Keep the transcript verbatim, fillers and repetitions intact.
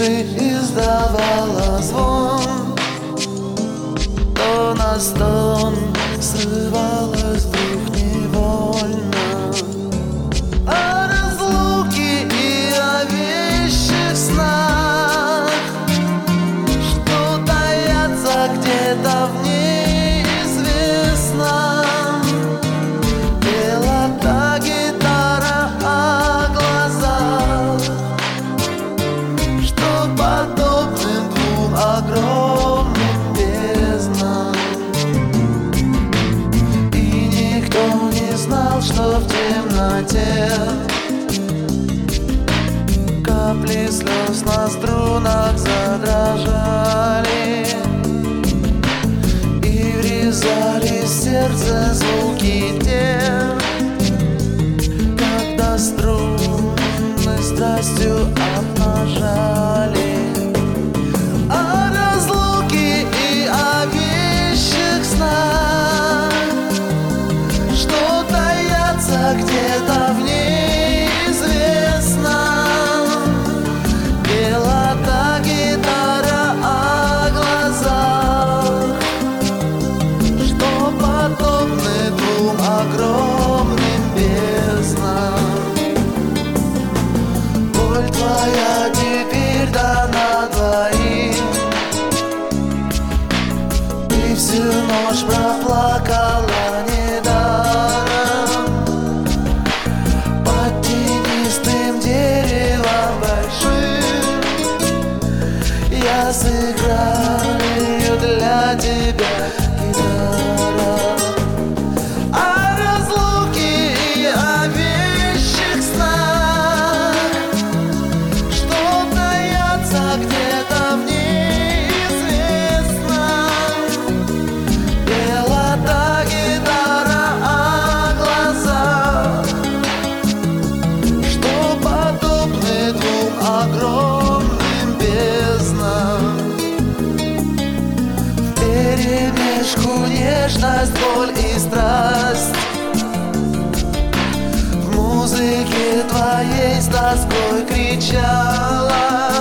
тише издавала звон, то на стон срывалась вдруг невольно. О разлуке и о вещих снах, что таятся где-то в неизвестном. Пела та гитара о глазах, что подобны двум огромным безднам. И никто не знал, что в темноте капли слез на струнах задрожали и врезали в сердце звуки те, когда струны страстью обнажали. О разлуке и о вещих снах, что таятся где-то в неизвестном. Пела та гитара о глазах, что подобны двум огромным безднам. Боль твоя теперь дана двоим, ты всю ночь проплакала недаром. Под тенистым деревом большим я сыграю для тебя гитара. О разлуке и о вещих снах, что таятся где-то в неизвестном. Пела та гитара о глазах, что подобны двум огромным безднам. Вперемешку нежность, боль и страсть, в музыке твоей с тоской кричала